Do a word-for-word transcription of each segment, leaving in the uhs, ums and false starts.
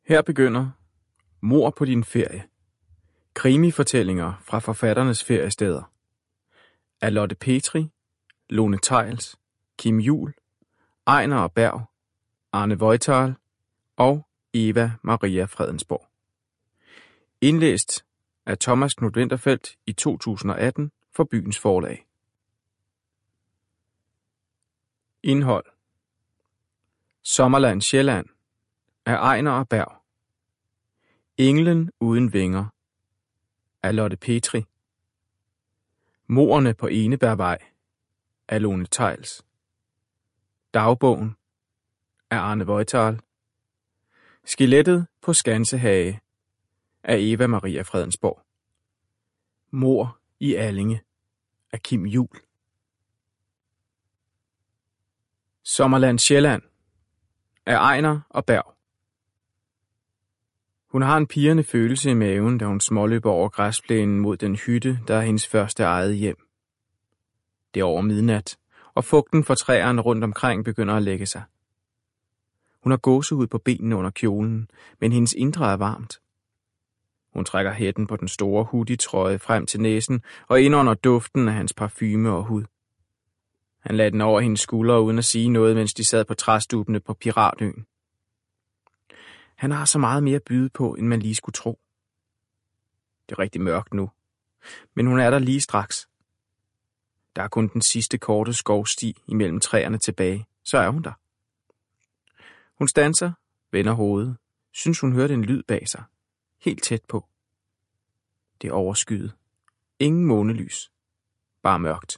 Her begynder Mord på din ferie. Krimifortællinger fra forfatternes feriesteder. Af Lotte Petri, Lone Theils, Kim Juhl, Ejnar og Berg, Arne Voital og Eva Maria Fredensborg. Indlæst af Thomas Knud Winterfeldt i to tusind og atten for Byens Forlag. Indhold: Sommerland Sjælland af Ejnar og Berg. Englen uden vinger af Lotte Petri. Mordene på Enebærvej af Lone Theils. Dagbogen af Arne Voital. Skelettet på Skansehage af Eva Maria Fredensborg. Mord i Allinge af Kim Juhl. Sommerland Sjælland af Ejnar og Berg. Hun har en pirrende følelse i maven, da hun småløber over græsplænen mod den hytte, der er hendes første eget hjem. Det er over midnat, og fugten fra træerne rundt omkring begynder at lægge sig. Hun har gåsehud på benene under kjolen, men hendes indre er varmt. Hun trækker hætten på den store hoodie-trøje frem til næsen og indånder duften af hans parfume og hud. Han lagde den over hendes skuldre uden at sige noget, mens de sad på træstubene på Piratøen. Han har så meget mere at byde på, end man lige skulle tro. Det er rigtig mørkt nu, men hun er der lige straks. Der er kun den sidste korte skovsti imellem træerne tilbage, så er hun der. Hun standser, vender hovedet, synes hun hørte en lyd bag sig, helt tæt på. Det er overskyet. Ingen månelys. Bare mørkt.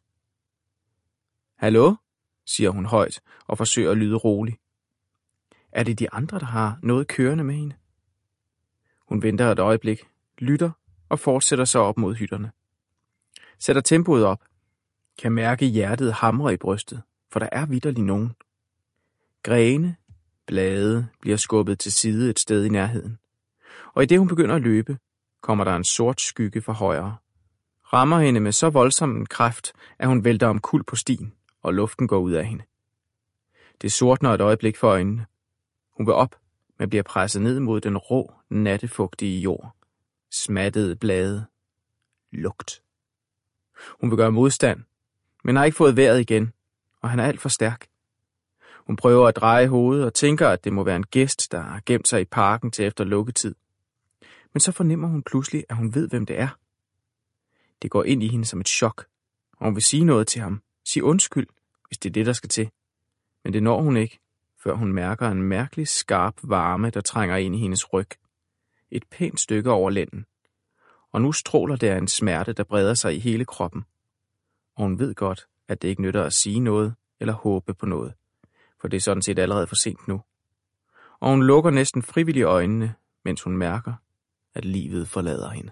Hallo, siger hun højt og forsøger at lyde rolig. Er det de andre, der har noget kørende med hende? Hun venter et øjeblik, lytter og fortsætter så op mod hytterne. Sætter tempoet op. Kan mærke hjertet hamre i brystet, for der er vitterlig nogen. Grene, blade bliver skubbet til side et sted i nærheden. Og i det hun begynder at løbe, kommer der en sort skygge fra højre. Rammer hende med så voldsom en kraft, at hun vælter omkuld på stien, og luften går ud af hende. Det sortner et øjeblik for øjnene. Hun vil op, men bliver presset ned mod den rå, nattefugtige jord. Smattede blade. Lugt. Hun vil gøre modstand, men har ikke fået vejret igen, og han er alt for stærk. Hun prøver at dreje hovedet og tænker, at det må være en gæst, der har gemt sig i parken til efter lukketid. Men så fornemmer hun pludselig, at hun ved, hvem det er. Det går ind i hende som et chok, og hun vil sige noget til ham. Sige undskyld, hvis det er det, der skal til. Men det når hun ikke, før hun mærker en mærkelig skarp varme, der trænger ind i hendes ryg. Et pænt stykke over lænden. Og nu stråler der en smerte, der breder sig i hele kroppen. Og hun ved godt, at det ikke nytter at sige noget eller håbe på noget, for det er sådan set allerede for sent nu. Og hun lukker næsten frivilligt øjnene, mens hun mærker, at livet forlader hende.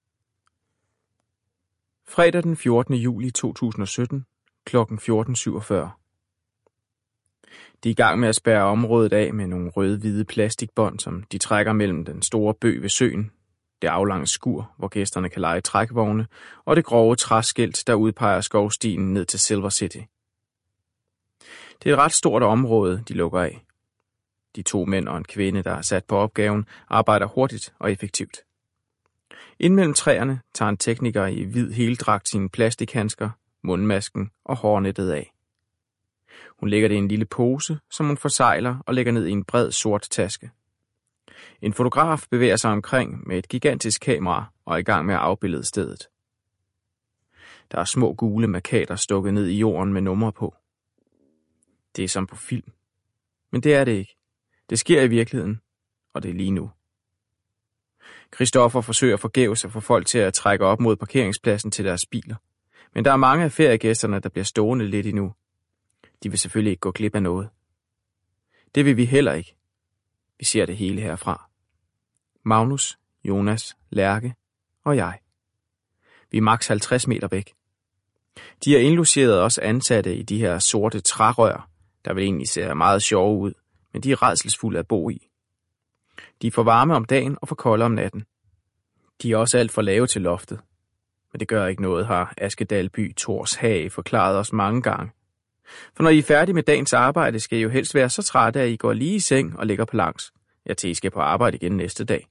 Fredag den fjortende juli to tusind og sytten, klokken fjorten syvogfyrre. De er i gang med at spærre området af med nogle røde-hvide plastikbånd, som de trækker mellem den store bøg ved søen, det aflange skur, hvor gæsterne kan lege trækvogne, og det grove træskilt, der udpeger skovstien ned til Silver City. Det er et ret stort område, de lukker af. De to mænd og en kvinde, der er sat på opgaven, arbejder hurtigt og effektivt. Indimellem træerne tager en tekniker i hvid heldragt sine plastikhandsker, mundmasken og hårnettet af. Hun lægger det i en lille pose, som hun forsegler og lægger ned i en bred sort taske. En fotograf bevæger sig omkring med et gigantisk kamera og er i gang med at afbillede stedet. Der er små gule markader stukket ned i jorden med numre på. Det er som på film. Men det er det ikke. Det sker i virkeligheden, og det er lige nu. Christoffer forsøger forgæves at få folk til at trække op mod parkeringspladsen til deres biler. Men der er mange af feriegæsterne, der bliver stående lidt endnu. De vil selvfølgelig ikke gå glip af noget. Det vil vi heller ikke. Vi ser det hele herfra. Magnus, Jonas, Lærke og jeg. Vi er maks halvtreds meter væk. De har indlogeret os ansatte i de her sorte trærør, der vel egentlig ser meget sjove ud, men de er rædselsfulde at bo i. De er for varme om dagen og for kolde om natten. De er også alt for lave til loftet. Men det gør ikke noget, har Askedalby Thors Hage forklaret os mange gange. For når I er færdige med dagens arbejde, skal I jo helst være så trætte, at I går lige i seng og ligger på langs. Jeg til I skal på arbejde igen næste dag.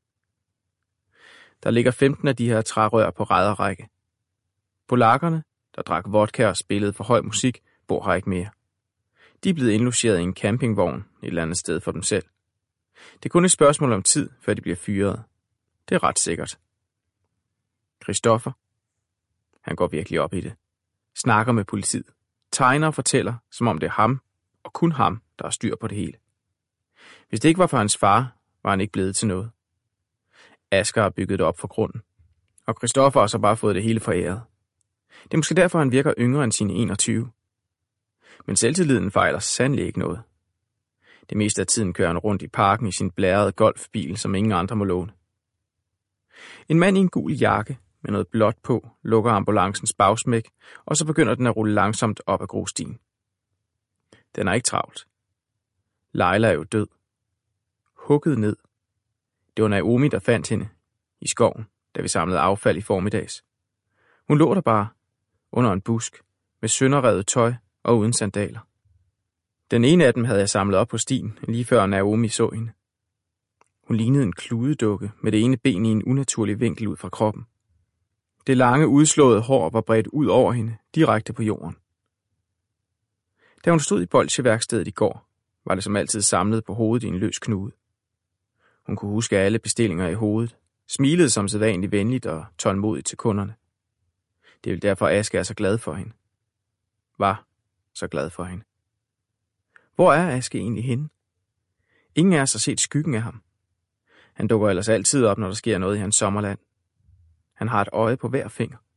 Der ligger femten af de her trærør på række. Polakkerne, der drak vodka og spillede for høj musik, bor her ikke mere. De er blevet indlogeret i en campingvogn et eller andet sted for dem selv. Det er kun et spørgsmål om tid, før de bliver fyret. Det er ret sikkert. Christoffer, han går virkelig op i det. Snakker med politiet. Tegner og fortæller, som om det er ham, og kun ham, der har styr på det hele. Hvis det ikke var for hans far, var han ikke blevet til noget. Asger har bygget det op for grunden, og Christoffer har så bare fået det hele foræret. Det er måske derfor, han virker yngre end sine enogtyve. Men selvtilliden fejler sandelig ikke noget. Det meste af tiden kører han rundt i parken i sin blærede golfbil, som ingen andre må låne. En mand i en gul jakke med noget blåt på lukker ambulancens bagsmæk, og så begynder den at rulle langsomt op ad grusstien. Den er ikke travlt. Leila er jo død. Hugget ned. Det var Naomi, der fandt hende i skoven, da vi samlede affald i formiddags. Hun lå der bare under en busk med sønderrevet tøj og uden sandaler. Den ene af dem havde jeg samlet op på stien, lige før Naomi så hende. Hun lignede en kludedukke med det ene ben i en unaturlig vinkel ud fra kroppen. Det lange, udslåede hår var bredt ud over hende, direkte på jorden. Da hun stod i bolcheværkstedet i går, var det som altid samlet på hovedet i en løs knude. Hun kunne huske alle bestillinger i hovedet, smilede som sædvanligt venligt og tålmodigt til kunderne. Det er vel derfor, Aske er så glad for hende. Var så glad for hende. Hvor er Aske egentlig henne? Ingen af os har set skyggen af ham. Han dukker ellers altid op, når der sker noget i hans sommerland. Han har et øje på hver finger.